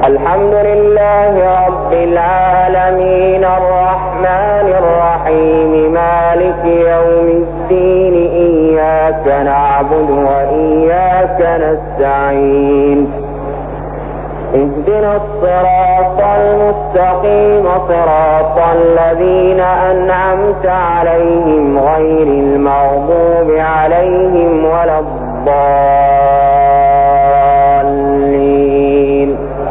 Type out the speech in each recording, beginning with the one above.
الحمد لله رب العالمين الرحمن الرحيم مالك يوم الدين إياك نعبد وإياك نستعين اهدنا الصراط المستقيم صراط الذين أنعمت عليهم غير المغضوب عليهم ولا الضالين.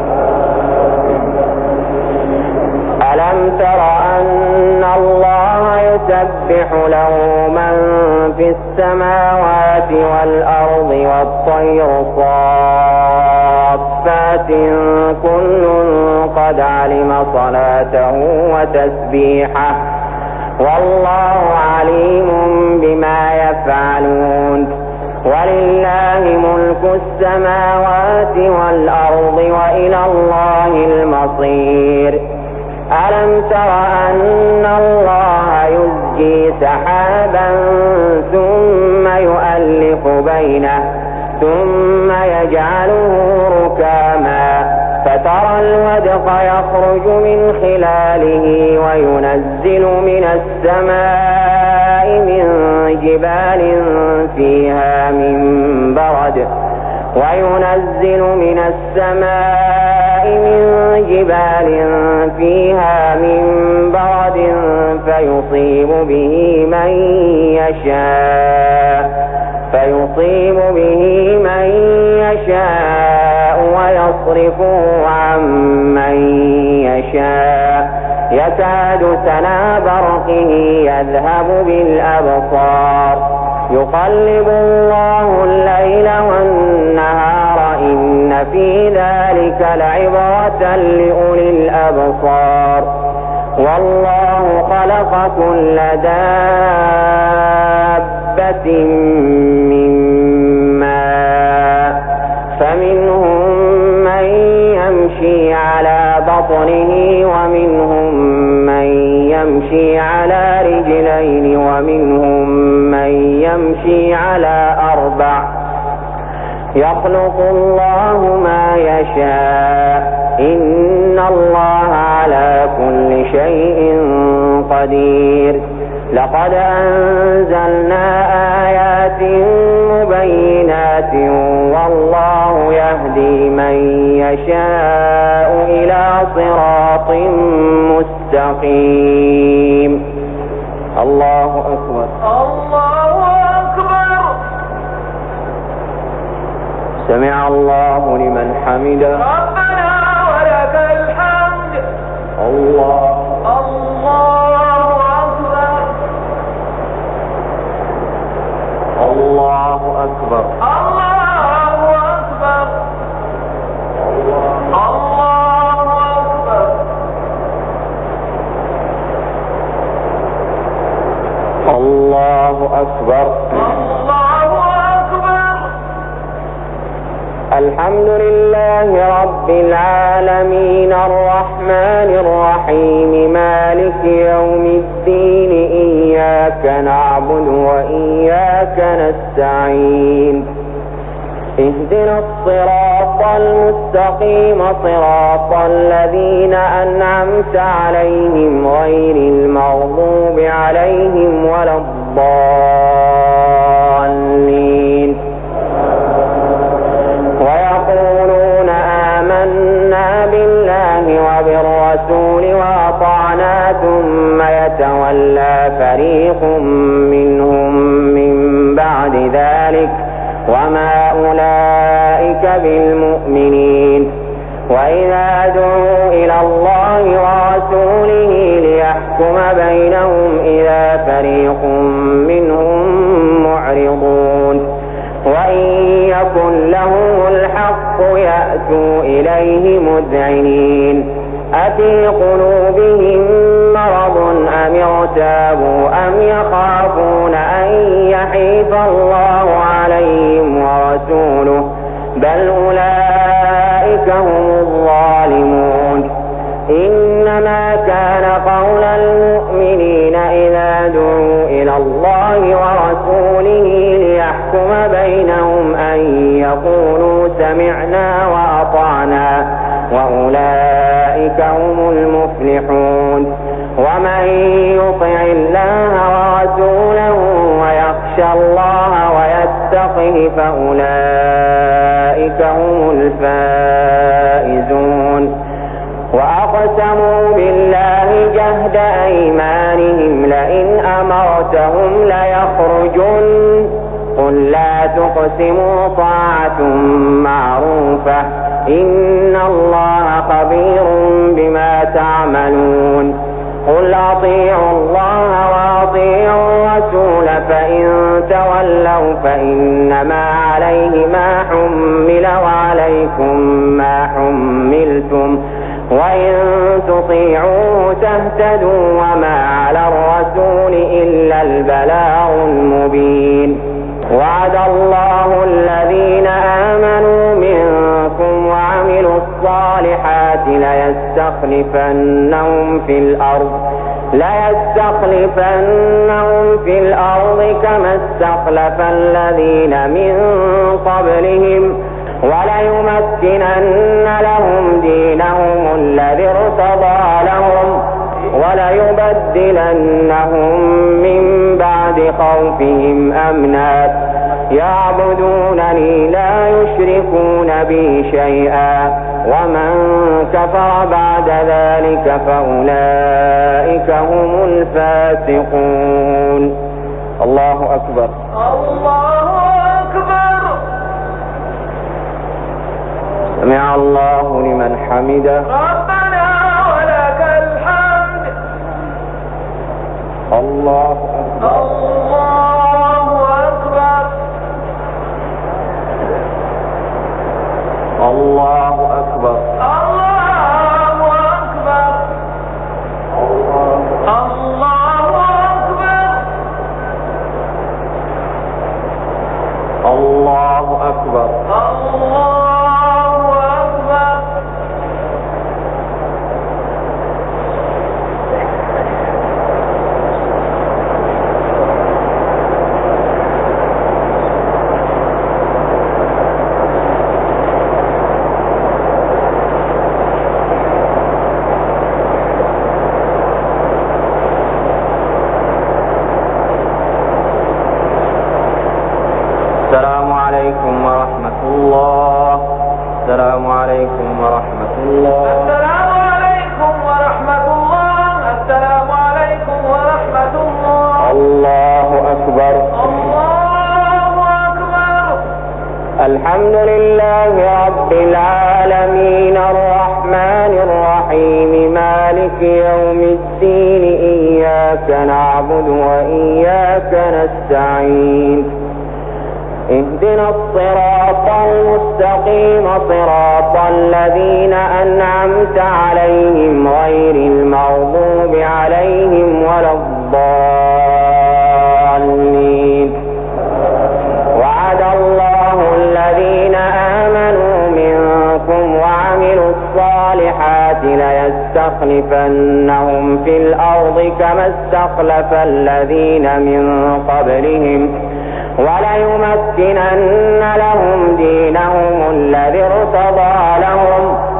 ألم تر أن الله يسبح له من في السماوات والأرض والطير صافات كل قد علم صلاته وتسبيحه والله عليم بما يفعلون. ولله ملك السماوات والأرض وإلى الله المصير. ألم تر أن الله يزجي سحابا ثم يؤلف بينه ثم يجعله ركاما فترى الودق يخرج من خلاله وينزل من السماء من جبال فيها من برد فيصيب به من يشاء ويصرفه عن من يشاء يكاد سنا برقه يذهب بالأبصار يقلب الله الليل والنهار إن في ذلك لعبرة لأولي الأبصار. والله خلق كل دابة من ماء فمنهم من يمشي على بطنه ومنهم من يمشي على رجلين ومنهم من يمشي على أربع يخلق الله ما يشاء إن الله على كل شيء قدير. لقد أنزلنا آيات مبينات والله يهدي من يشاء إلى صراط مستقيم. الله أكبر. الله أكبر. سمع الله لمن حمده. ربنا ولك الحمد. الله أكبر. الله أكبر. الله أكبر. الله أكبر. الله أكبر. الله أكبر. الحمد لله رب العالمين الرحمن الرحيم مالك يوم الدين إياك نعبد وإياك نستعين اهدنا الصراط المستقيم صراط الذين أنعمت عليهم غير المغضوب عليهم ولا الضالين. ويقولون آمنا بالله وبالرسول وأطعنا ثم يتولى فريق منهم من بعد ذلك وما أولئك بالمؤمنين. وإذا دعوا إلى الله ورسوله ليحكم بينهم إذا فريق منهم معرضون. وإن يكن لهم الحق يأتوا إليه مذعنين. أفي قلوبهم مرض أم ارتابوا أم يخافون أن يحيف الله عليهم ورسوله بل أولئك هم الظالمون. إنما كان قول المؤمنين إذا دعوا إلى الله ورسوله ليحكم بينهم أن يقولوا سمعنا وأطعنا وأولئك هم المفلحون. ومن يطع الله ورسوله ويخشى الله ويتقه فأولئك هم الفائزون. وأقسموا بالله جهد أيمانهم لئن أمرتهم ليخرجن قل لا تقسموا طاعة معروفة إن الله خبير بما تعملون. قل أطيعوا الله وأطيعوا الرسول فإن تولوا فإنما عليه ما حمل وعليكم ما حملتم وإن تطيعوه تهتدوا وما على الرسول إلا البلاغ المبين. وعد الله الذين آمنوا منكم وعملوا الصالحات ليستخلفنهم في الأرض كما استخلف الذين من قبلهم وليمكنن لهم دينهم الذي ارتضى لهم وليبدلنهم من بعد خوفهم أمنا يعبدونني لا يشركون بي شيئا ومن كفر بعد ذلك فأولئك هم الفاسقون. الله أكبر. الله أكبر. سمع الله لمن حمده. ربنا ولك الحمد. الله أكبر. الله أكبر. الله أكبر. الله أكبر. الله أكبر. الله أكبر. السلام عليكم ورحمة الله. السلام عليكم ورحمة الله. السلام عليكم ورحمة الله. السلام عليكم ورحمة الله. الله أكبر. الله أكبر. الحمد لله رب العالمين الرحمن الرحيم مالك يوم الدين إياك نعبد وإياك نستعين اهدنا الصراط المستقيم صراط الذين أنعمت عليهم غير المغضوب عليهم ولا الضالين. وعد الله الذين آمنوا منكم وعملوا الصالحات ليستخلفنهم في الأرض كما استخلف الذين من قبلهم وليمكنن لهم دينهم الذي ارتضى لهم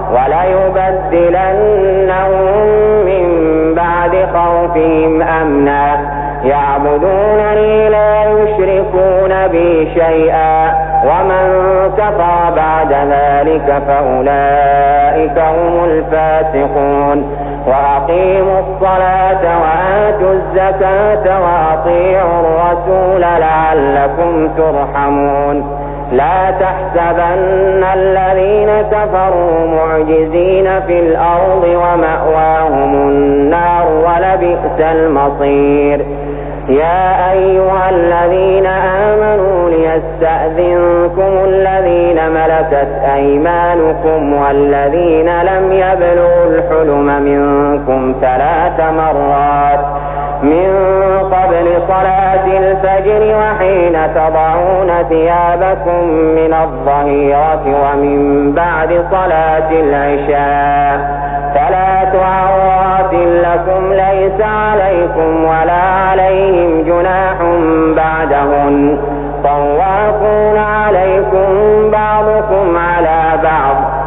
وليبدلنهم من بعد خوفهم أمنا يعبدونني لا يشركون بي شيئا ومن كفر بعد ذلك فأولئك هم الفاسقون. وأقيموا الصلاة وآتوا الزكاة وأطيعوا الرسول لعلكم ترحمون. لا تحسبن الذين كفروا معجزين في الأرض ومأواهم النار ولبئس المصير. يا أيها الذين آمنوا ليستأذنكم الذين ملكت أيمانكم والذين لم يبلغوا الحلم منكم 3 مرات من قبل صلاة الفجر وحين تضعون ثيابكم من الظهيرة ومن بعد صلاة العشاء 3 عورات لكم ليس عليكم ولا عليهم جناح بعدهن طوافون عليكم بعضكم على بعض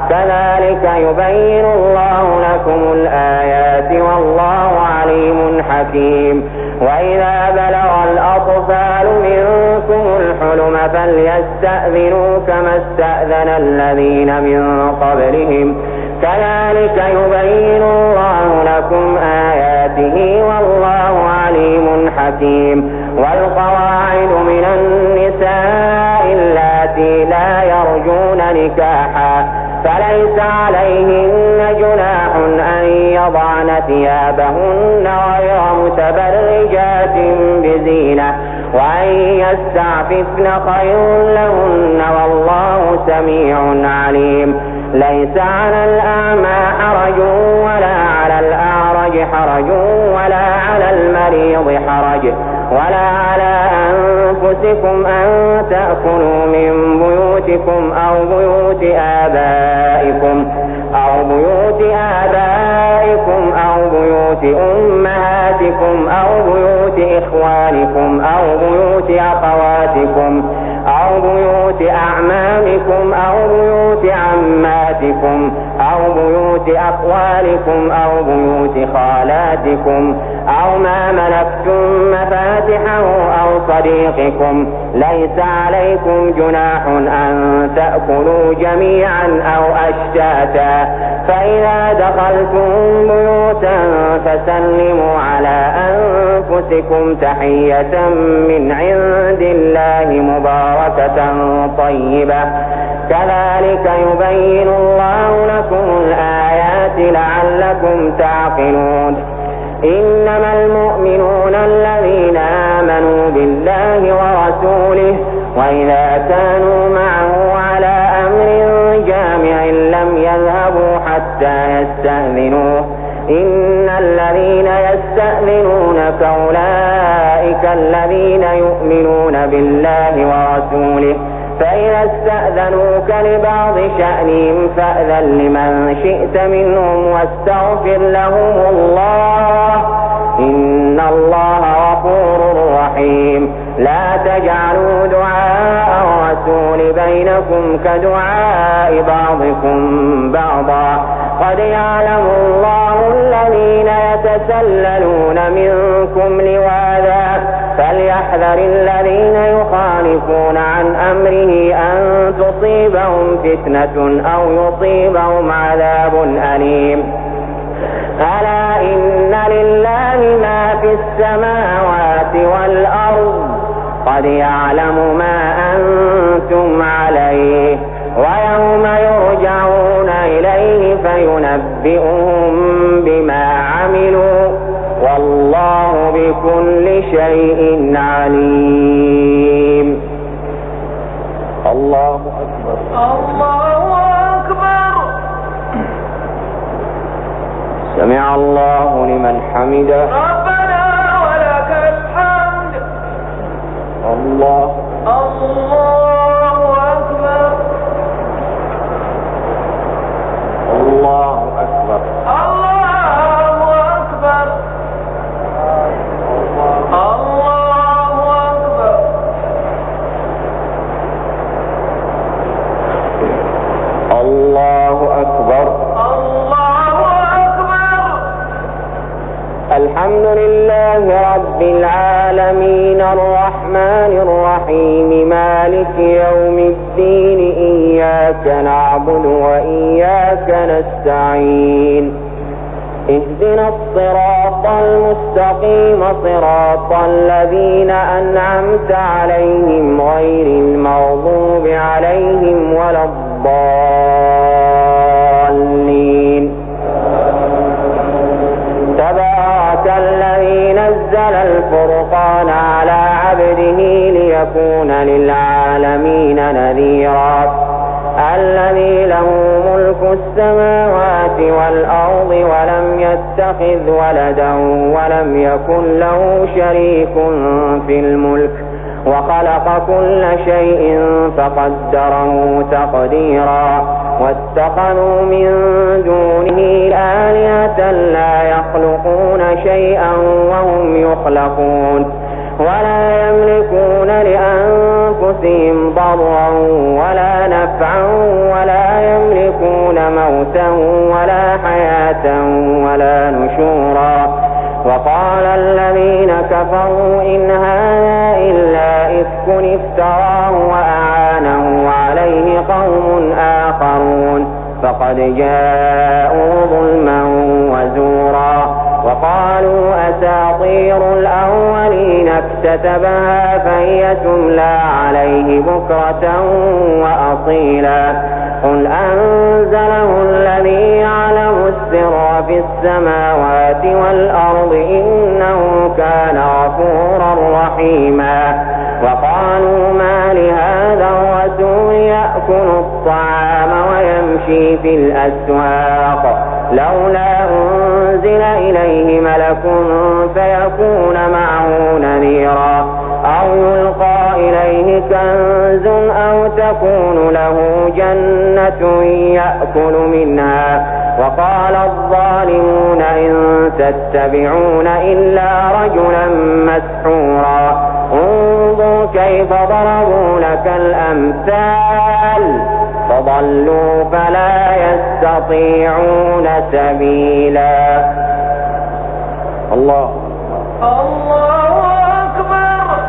كذلك يبين الله لكم الآيات والله عليم حكيم. وإذا بلغ الأطفال منكم الحلم فليستأذنوا كما استأذن الذين من قبلهم كذلك يبين الله لكم آياته والله عليم حكيم. والقواعد من النساء اللاتي لا يرجون نكاحا فليس عليهن جناح أن يضعن ثيابهن غير متبرجات بزينة وأن يستعففن خير لهن والله سميع عليم. ليس على الأعمى حرج ولا على الأعرج حرج ولا على المريض حرج ولا على أنفسكم أن تأكلوا من بيوتكم أو بيوت آبائكم أو بيوت أمهاتكم أو بيوت إخوانكم أو بيوت أخواتكم أو بيوت أعمامكم أو بيوت عماتكم أو بيوت أخوالكم أو بيوت خالاتكم أو ما ملكتم مفاتحه أو صديقكم. ليس عليكم جناح أن تأكلوا جميعا أو أشتاتا. فإذا دخلتم بيوتا فسلموا على أنفسكم تحية من عند الله مباركة طيبة كذلك يبين الله لكم الآيات لعلكم تعقلون. إنما المؤمنون الذين آمنوا بالله ورسوله وإذا كانوا معه على أمر جامع لم يذهبوا حتى يستأذنوه. إن الذين يستأذنونك أولئك الذين يؤمنون بالله ورسوله فإذا استأذنوك لبعض شأنهم فأذن لمن شئت منهم واستغفر لهم الله إن الله غفور رحيم. لا تجعلوا دعاء الرسول بينكم كدعاء بعضكم بعضا قد يعلم الله الذين يتسللون منكم لواذا فليحذر الذين يخالفون عن أمره أن تصيبهم فتنة أو يصيبهم عذاب أليم. ألا إن لله ما في السماوات والأرض قد يعلم ما أنتم عليه ويوم يرجعون إليه فينبئهم بما عملوا والله بكل شيء عليم. الله أكبر. الله أكبر. سمع الله لمن حمده. ربنا ولك الحمد. الله أكبر. الله أكبر. الله أكبر. الله أكبر. الله أكبر. الله أكبر. الحمد لله رب العالمين الرحمن الرحيم مالك يوم الدين إياك نعبد وإياك نستعين اهدنا الصراط المستقيم صراط الذين أنعمت عليهم غير المغضوب عليهم ولا الضالين. تبارك الذي نزل الفرقان على عبده ليكون للعالمين نذيرا الذي له ملك السماوات والأرض ولم يتخذ ولدا ولم يكن له شريك في الملك وخلق كل شيء فقدره تقديرا واتخذوا من دونه آلهة لا يخلقون شيئا وهم يخلقون ولا يملكون لأنفسهم ضرا ولا نفعا ولا يملكون موتا ولا حياة ولا نشورا. وقال الذين كفروا إن هذا إلا إفك افتراه وأعانه عليه قوم آخرون فقد جاءوا ظلما وزورا. وقالوا أساطير الأولين اكتتبها فهي تملى عليه بكرة وأصيلا. قل أنزله الذي يعلم السر في السماوات والأرض إنه كان غفورا رحيما. وقالوا ما لهذا الرسول يأكل الطعام ويمشي في الأسواق لولا أنزل إليه ملك فيكون معه نذيرا أو يلقى إليه كنز أو تكون له جنة يأكل منها. وقال الظالمون إن تتبعون إلا رجلا مسحورا. انظر كيف ضربوا لك الأمثال فضلوا فلا يستطيعون سبيلا. الله أكبر.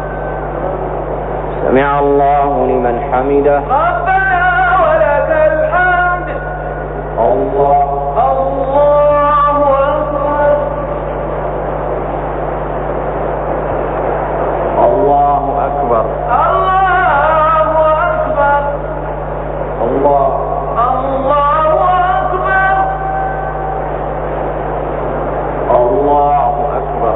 سمع الله لمن حمده. ربنا ولك الحمد. الله أكبر. الله أكبر. الله أكبر.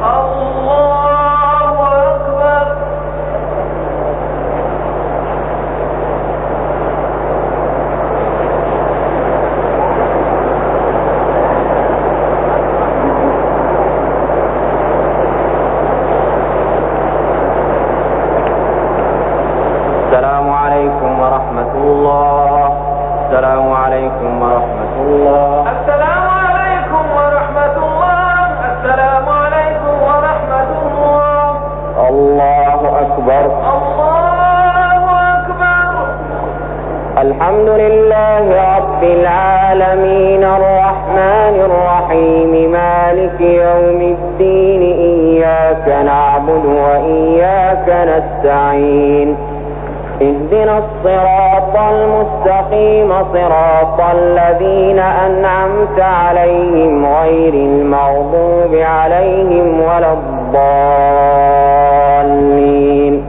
السلام عليكم ورحمة الله. السلام عليكم ورحمة الله. السلام عليكم ورحمة الله. السلام عليكم ورحمة الله. الله أكبر. الله أكبر. الحمد لله رب العالمين الرحمن الرحيم مالك يوم الدين إياك نعبد وإياك نستعين اهدنا الصراط المستقيم صراط الذين أنعمت عليهم غير المغضوب عليهم ولا الضالين.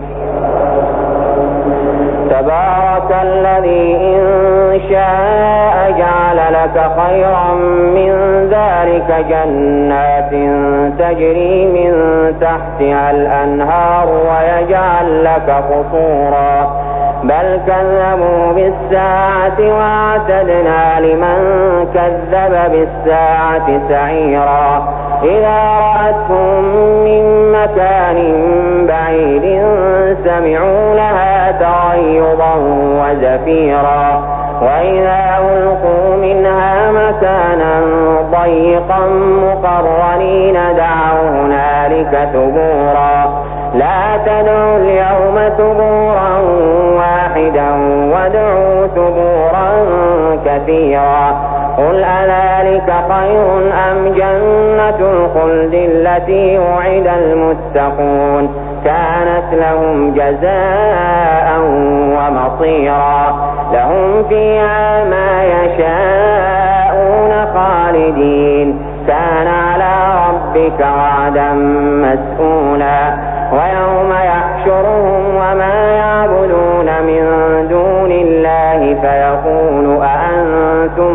تبارك الذي إن شاء جعل لك خيرا من ذلك جنات تجري من تحتها الأنهار ويجعل لك قصورا بل كذبوا بالساعة وأعتدنا لمن كذب بالساعة سعيرا. إذا رأتهم من مكان بعيد سمعوا لها تغيظا وزفيرا وإذا ألقوا منها مكانا ضيقا مقرنين دعوا هنالك ثبورا. لا تدعوا اليوم ثبورا واحدا وادعوا ثبورا كثيرا. قل أذلك خير أم جنة الخلد التي وعد المتقون كانت لهم جزاء ومصيرا. لهم فيها ما يشاءون خالدين كان على ربك وعدا مسئولا. ويوم يحشرهم وما يعبدون من دون الله فيقول أأنتم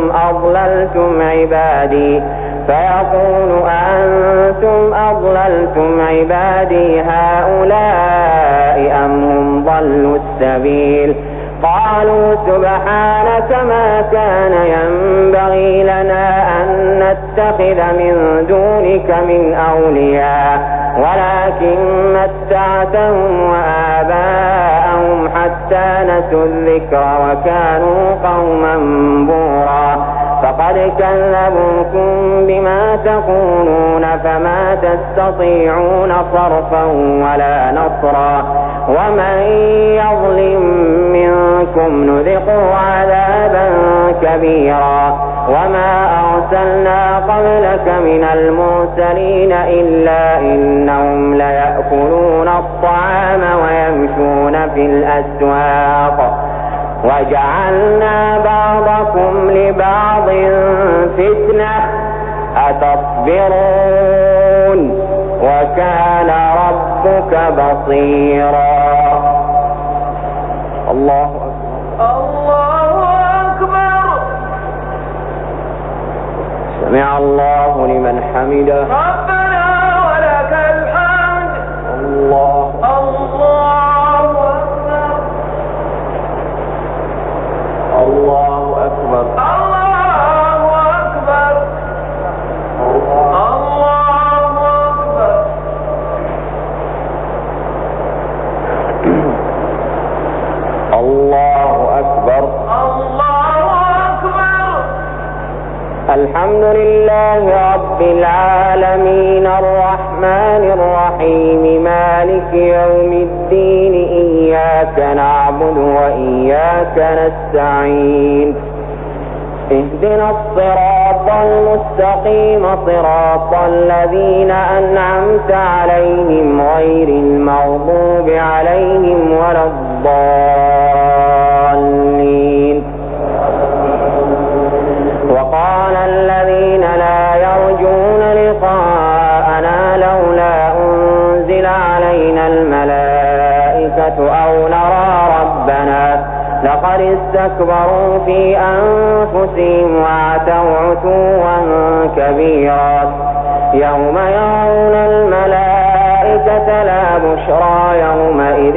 أضللتم عبادي هؤلاء أم هم ضلوا السبيل. قالوا سبحانك ما كان ينبغي لنا أن نتخذ من دونك من أولياء ولكن متعتهم وآباءهم حتى نسوا الذكر وكانوا قوما بورا. فقد كذبوكم بما تقولون فما تستطيعون صرفا ولا نصرا. ومن يظلم منكم نذقه عذابا كبيرا وما أرسلنا قبلك من المرسلين إلا إنهم ليأكلون الطعام ويمشون في الأسواق وجعلنا بعضكم لبعض فتنة أتصبرون وكان ربك بصيرا. الله أكبر. الله أكبر. سمع الله لمن حمده. ربنا ولك الحمد. الله الله أكبر. الله أكبر. الله أكبر. الله أكبر. الله أكبر. الحمد لله رب العالمين الرحمن الرحيم مالك يوم الدين إياك نعبد وإياك نستعين اهدنا الصراط المستقيم صراط الذين أنعمت عليهم غير المغضوب عليهم ولا الضالين. وقال الذين لا يرجون لقاءنا لولا أنزل علينا الملائكة أو نرى ربنا لقد استكبروا في أنفسهم وعتوا عتوا كبيرا يوم يرون الملائكة لا بشرى يومئذ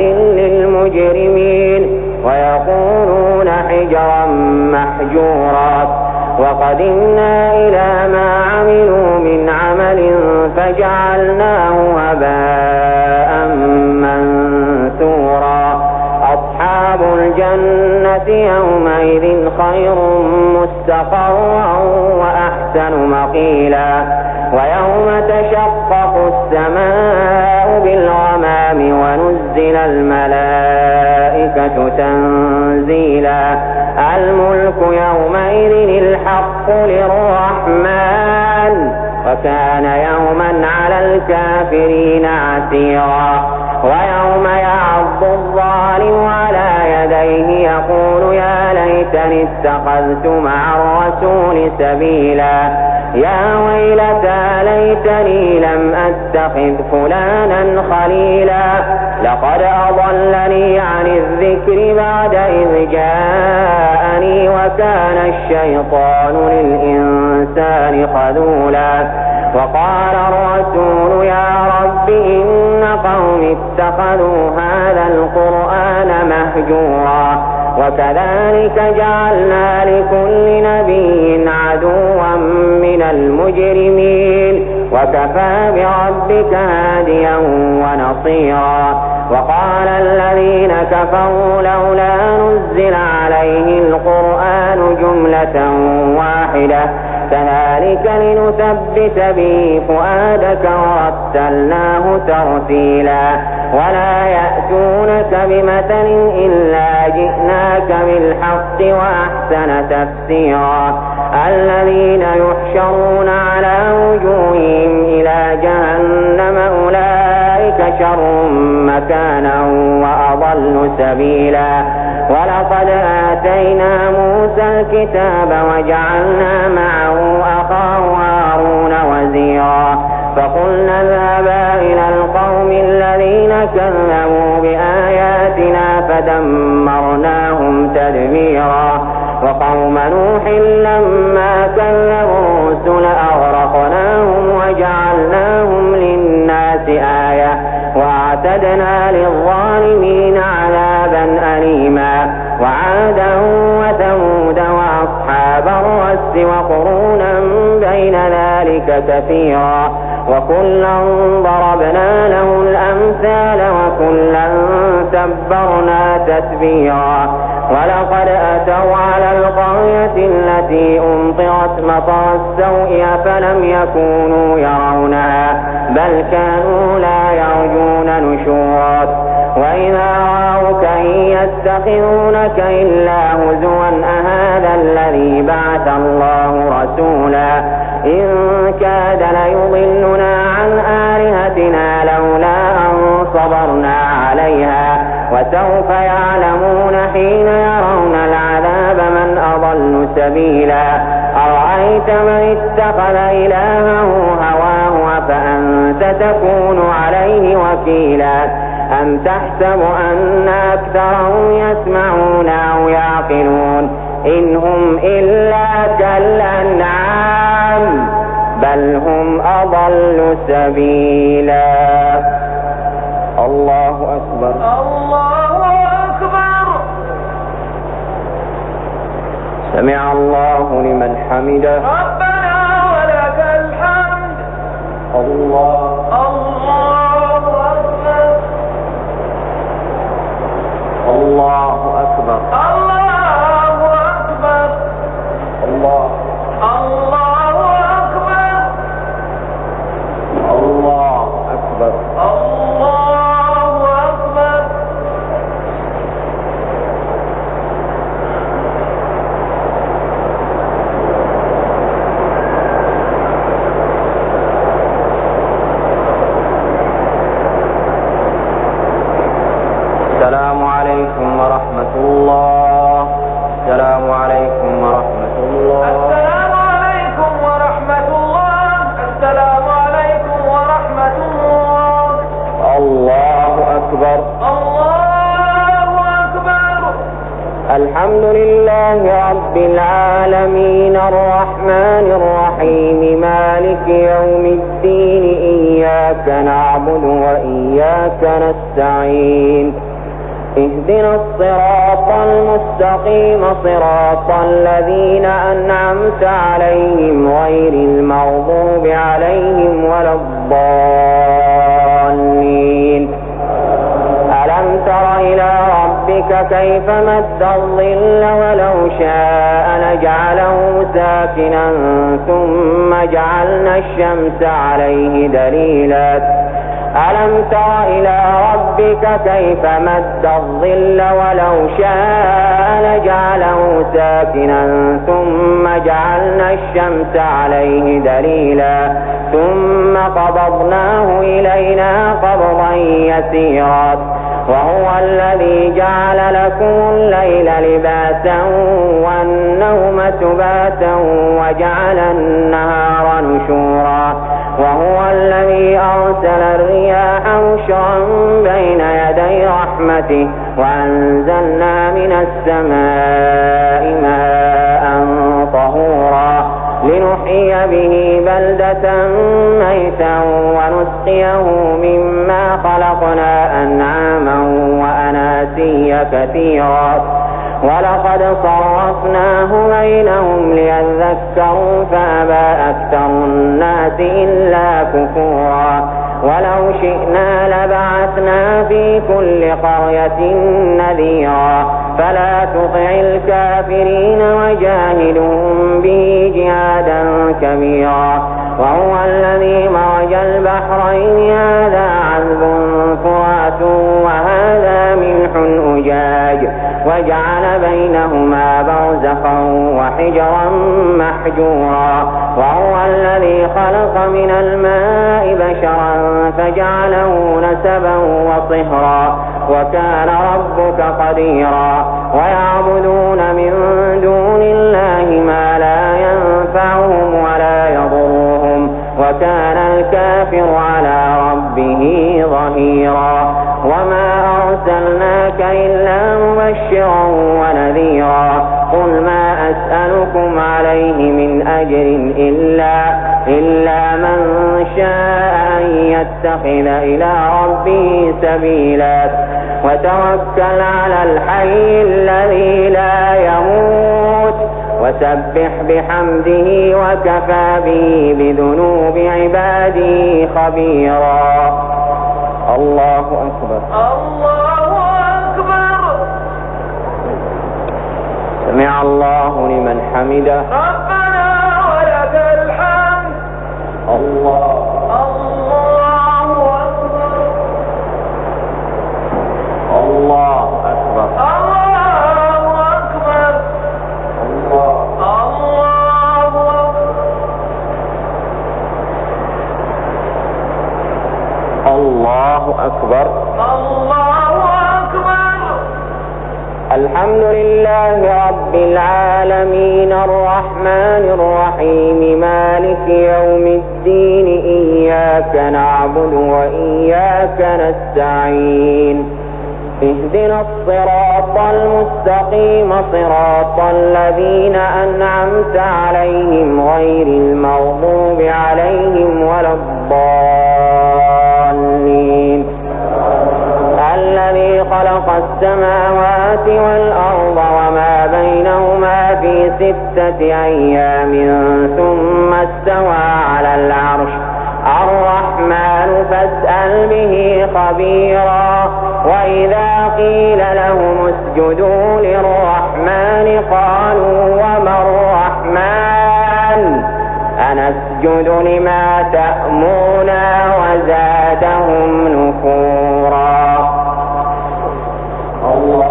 للمجرمين ويقولون حجرا محجورا وقدمنا إلى ما عملوا من عمل فجعلناه هباء منثورا. أصحاب الجنة يومئذ خير مستقرا وأحسن مقيلا ويوم تشقق السماء بالغمام ونزل الملائكة تنزيلا. الملك يومئذ الحق للرحمن وكان يوما على الكافرين عسيرا. ويوم يعض الظالم على يديه يقول يا ليتني اتخذت مع الرسول سبيلا يا ويلتى ليتني لم أتخذ فلانا خليلا لقد أضلني عن الذكر بعد إذ جاءني وكان الشيطان للإنسان خذولا. وقال الرسول يا رب إن قوم اتخذوا هذا القرآن مهجورا وكذلك جعلنا لكل نبي عدوا من المجرمين وكفى بربك هاديا ونصيرا. وقال الذين كفروا لولا نزل عليه القرآن جملة واحدة كذلك لنثبت به فؤادك ورتلناه ترتيلا. ولا يأتونك بمثل إلا جئناك بالحق وأحسن تفسيرا. الذين يحشرون على وجوههم إلى جهنم أولئك شر مكانا وأضل سبيلا. ولقد آتينا موسى الكتاب وجعلنا معه أخاه هارون وزيرا فقلنا اذهبا إلى القوم الذين كذبوا بآياتنا فدمرناهم تدميرا. وقوم نوح لما كذبوا الرسل أغرقناهم وجعلناهم للناس آية وأعتدنا للظالمين عذابا أليما. وعادا وثمود وأصحاب الرس وقرونا بين ذلك كثيرا وكلا ضربنا له الأمثال وكلا تبرنا تتبيرا. ولقد أتوا على القرية التي أمطرت مطر السوء أفلم يكونوا يرونها بل كانوا لا يرجون نشورا. وإذا رأوك إن يتخذونك إلا هزوا أهذا الذي بعث الله رسولا إن كاد ليضلنا عن آلهتنا لولا أن صبرنا عليها وسوف يعلمون حين يرون العذاب من أضل سبيلا أرأيت من اتخذ إلهه هواه أفأنت تكون عليه وكيلا أم تحسب أن أكثرهم يسمعون أو يعقلون إن هم إلا كالأنعام بل هم أضل سبيلا. الله أكبر. الله أكبر. سمع الله لمن حمده. ربنا ولك الحمد. الله أكبر. الله أكبر. الله أكبر. الله أكبر. الله أكبر. الله أكبر. السلام عليكم ورحمة الله. السلام عليكم ورحمة الله. السلام عليكم ورحمة الله. السلام عليكم ورحمة الله. الله أكبر. الله أكبر. الحمد لله رب العالمين الرحمن الرحيم مالك يوم الدين إياك نعبد وإياك نستعين اهدنا الصراط المستقيم صراط الذين أنعمت عليهم غير المغضوب عليهم ولا الضالين. ألم تر إلى ربك كيف مد الظل ولو شاء لجعله ساكنا ثم جعلنا الشمس عليه دليلا ألم تر إلى ربك كيف مد الظل ولو شاء لجعله ساكنا ثم جعلنا الشمس عليه دليلا ثم قبضناه إلينا قبضا يسيرا وهو الذي جعل لكم الليل لباسا والنوم سباتا وجعل النهار نشورا وهو الذي أرسل الرياح بشرا بين يدي رحمته وأنزلنا من السماء ماء طهورا لنحيي به بلدة ميتا ونسقيه مما خلقنا أنعاما وأناسيا كثيرا ولقد صرفناه بينهم ليذكروا فأبى أكثر الناس إلا كفورا ولو شئنا لبعثنا في كل قرية نذيرا فلا تطع الكافرين وجاهدهم به جهادا كبيرا وهو الذي مرج البحرين هذا عذب فرات وهذا ملح أجاج وجعل بينهما برزخا وحجرا محجورا وهو الذي خلق من الماء بشرا فجعله نسبا وصهرا وكان ربك قديرا ويعبدون من دون الله ما لا ينفعهم ولا يضرهم وكان الكافر على ربه ظهيرا وما أرسلناك إلا مبشرا ونذيرا قل ما أسألكم عليه من أجر إلا من شاء أن يتخذ إلى ربه سبيلا وتوكل على الحي الذي لا يموت وسبح بحمده وكفى به بذنوب عباده خبيرا. الله أكبر. الله أكبر. سمع الله لمن حمده. ربنا ولك الحمد. الله أكبر. الله أكبر. الله أكبر. الله الله أكبر. الله أكبر. الحمد لله رب العالمين الرحمن الرحيم مالك يوم الدين إياك نعبد وإياك نستعين اهدنا الصراط المستقيم صراط الذين أنعمت عليهم غير المغضوب عليهم ولا الضالين الذي خلق السماوات والأرض وما بينهما في 6 أيام ثم استوى على العرش الرحمن فاسأل به خبيرا وإذا قيل لهم اسجدوا للرحمن قالوا وما الرحمن أنسجد لما تأمرنا وزادهم نفورا. الله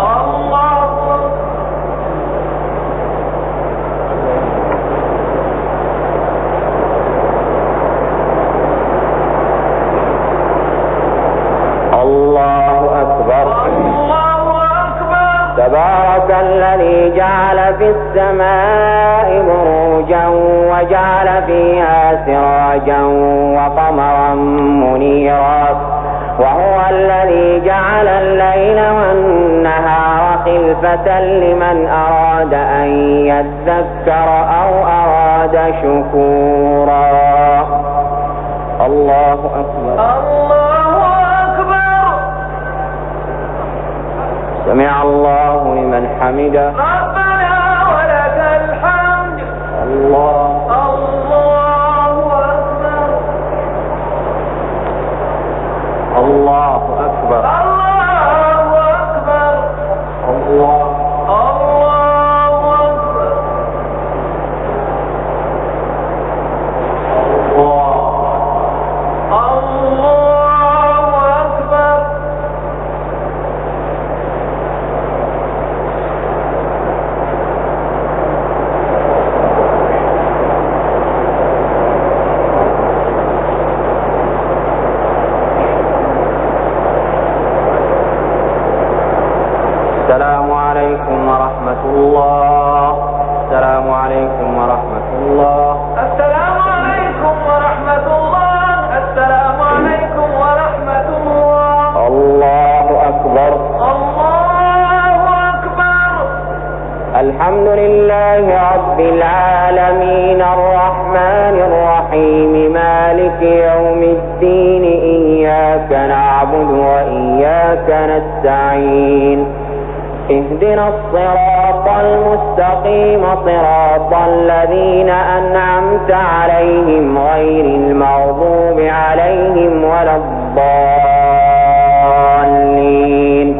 تبارك الذي جعل في السماء بروجا وجعل فيها سراجا وقمرا منيرا وهو الذي جعل الليل والنهار خلفة لمن أراد أن يذكر أو أراد شكورا. الله أكبر. سمع الله لمن حمده. ربنا ولك الحمد. الله أكبر. الله أكبر. الله أكبر. الله السلام عليكم ورحمة الله. السلام عليكم ورحمة الله. السلام عليكم ورحمة الله. السلام عليكم ورحمة الله. الله أكبر. الله أكبر. الحمد لله رب العالمين الرحمن الرحيم مالك يوم الدين إياك نعبد وإياك نستعين اهدنا الصراط المستقيم صراط الذين أنعمت عليهم غير المغضوب عليهم ولا الضالين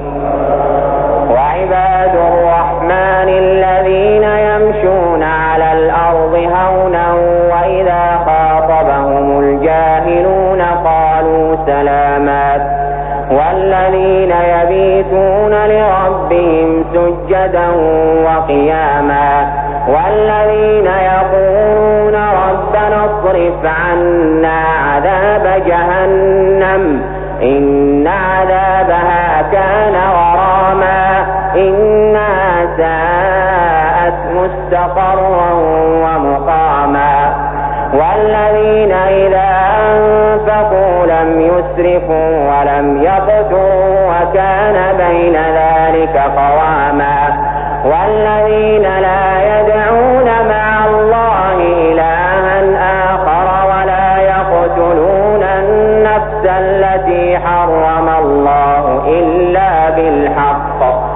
وعباد الرحمن الذين يمشون على الأرض هونا وإذا خاطبهم الجاهلون قالوا سلامات والذين يبيتون لربهم سجدا وقياما والذين يقولون ربنا اصرف عنا عذاب جهنم إن عذابها كان غراما إنها ساءت مستقرا ومقاما والذين إذا أنفقوا لم يسرفوا ولم يقتروا وكان بين ذلك قواما والذين لا يدعون مع الله إلها آخر ولا يقتلون النفس التي حرم الله إلا بالحق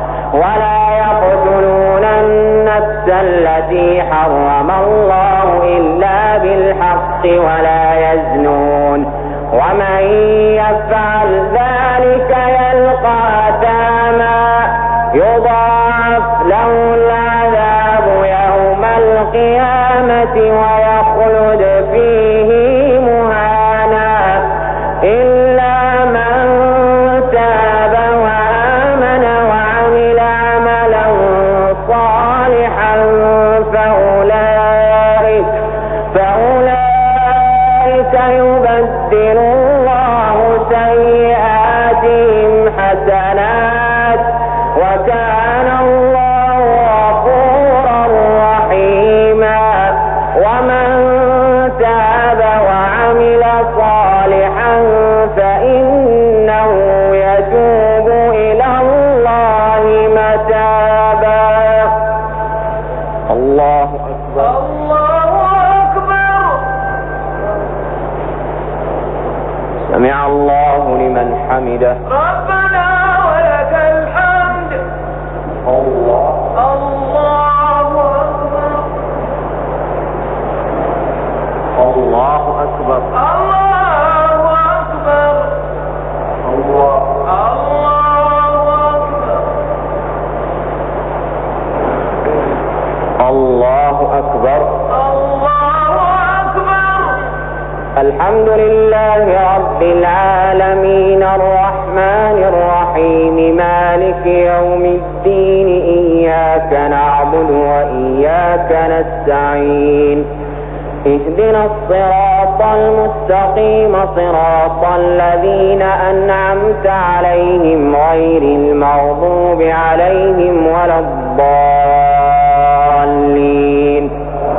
ولا يزنون ومن يفعل ذلك يلقى أثاما يضاعف له العذاب يوم القيامة ويخلد فيه مهانا إلا من تاب وآمن وعمل عملا صالحا فأولئك يبدل الله سيئاتهم الله أكبر. الله أكبر. سمع الله لمن حمده. ربنا ولك الحمد. الله أكبر. الله أكبر. الله أكبر. الله الله أكبر. الله أكبر. الحمد لله رب العالمين الرحمن الرحيم مالك يوم الدين إياك نعبد وإياك نستعين اهدنا الصراط المستقيم صراط الذين أنعمت عليهم غير المغضوب عليهم ولا الضالين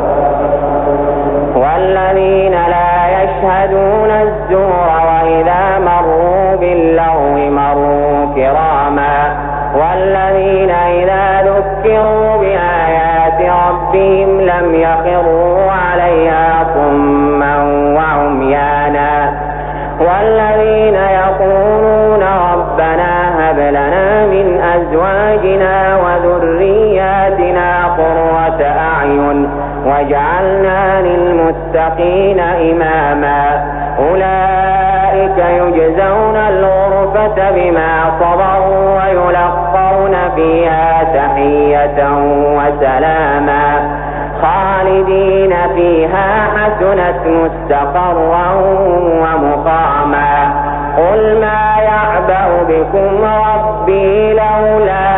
والذين لا يشهدون الزور وإذا مروا باللغو مروا كراما والذين إذا ذكروا بآيات ربهم لم يخروا عليها صما وعميانا والذين يقولون ربنا هب لنا من أزواجنا وذرياتنا قرة أعين واجعلنا للمتقين إماما أولئك يجزون الغرفة بما صبروا ويلقون فيها تحية وسلاما خالدين فيها حسنت مستقرا ومقاما قل ما يعبأ بكم ربي لولا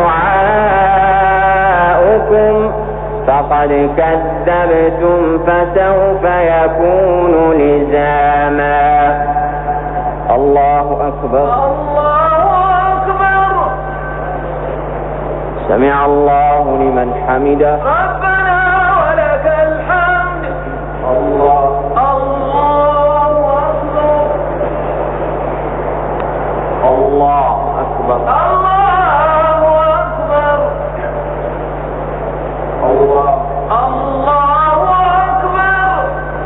دعاؤكم فقد كذبتم فسوف يكون لزاما. الله أكبر. الله أكبر. سمع الله لمن حمده. ربنا ولك الحمد. الله أكبر. الله أكبر. الله أكبر. الله أكبر.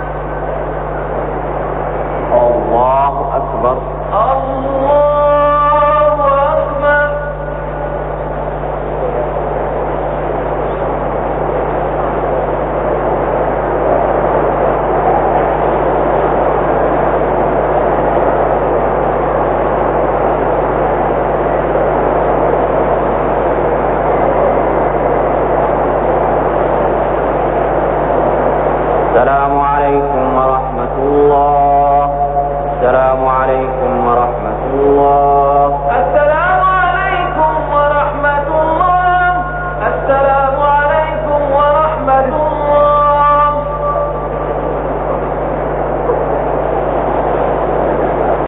الله أكبر. الله أكبر. السلام عليكم ورحمة الله.